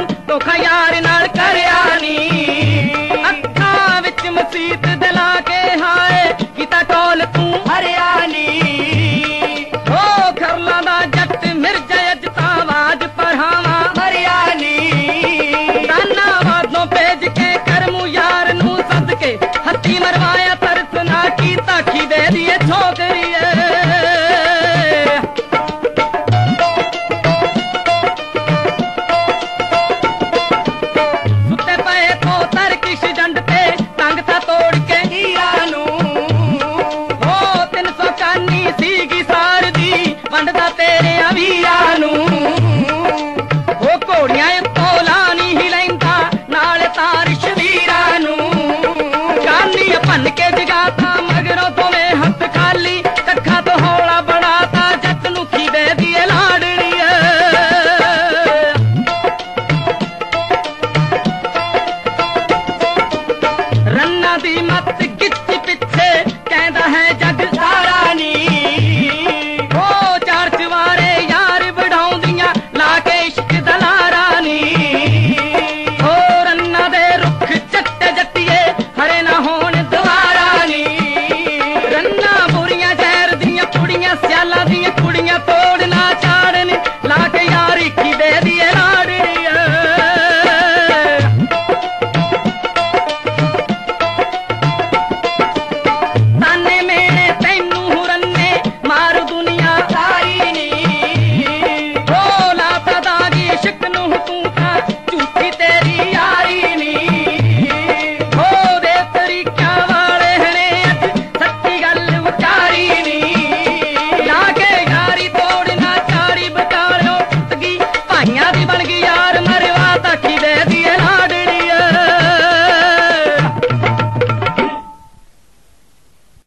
ਧੋਖਾ ਯਾਰ ਨਾਲ ਕਰਿਆ ਨੀ ਅੱਖਾਂ ਵਿੱਚ ਮਸੀਤ ਦਿਲਾ ਕੇ ਹਾਏ ਕੀਤਾ ਟੋਲ ਤੂੰ ਹਰਿਆ ਨੀ ਹੋ ਖਰਲਾਂ ਦਾ ਜੱਟ ਮਿਰਜ਼ਾ ਅੱਜ ਤਾਂ ਆਵਾਜ਼ ਪਰਹਾਵਾਂ ਮਰਿਆ ਨੀ ਤਾਨਾ ਵਾਦੋਂ ਭੇਜ ਕੇ ਕਰਮੂ ਯਾਰ ਨੂੰ ਸੱਦ ਕੇ ਹੱਥੀ ਮਰਵਾਇਆ ਤਰਸ ਨਾ ਕੀਤਾ ਕੀ ਦੇ ਦੀਏ ਛੋਕਰੀਏ ਵੰਡਦਾ ਤੇਰੇ ਵੀਰਾਂ ਨੂੰ ਉਹ ਘੋੜੀਆਂ ਤੋਲਾ ਨਹੀਂ ਲੈਂਦਾ ਨਾਲ ਤਾਰਿਸ਼ ਵੀਰਾਂ ਨੂੰ ਚਾਂਦੀ ਭੰਨ ਕੇ ਜਗਾਤਾ ਮਗਰੋਂ ਦੋਵੇਂ ਹੱਥ ਖਾਲੀ ਕੱਖਾਂ ਤੋਂ ਹੌਲਾ ਬਣਾਤਾ ਜੱਟ ਨੂੰ ਖੀਵੇ ਦੀ ਲਾੜਣੀ ਰੰਨਾਂ ਦੀ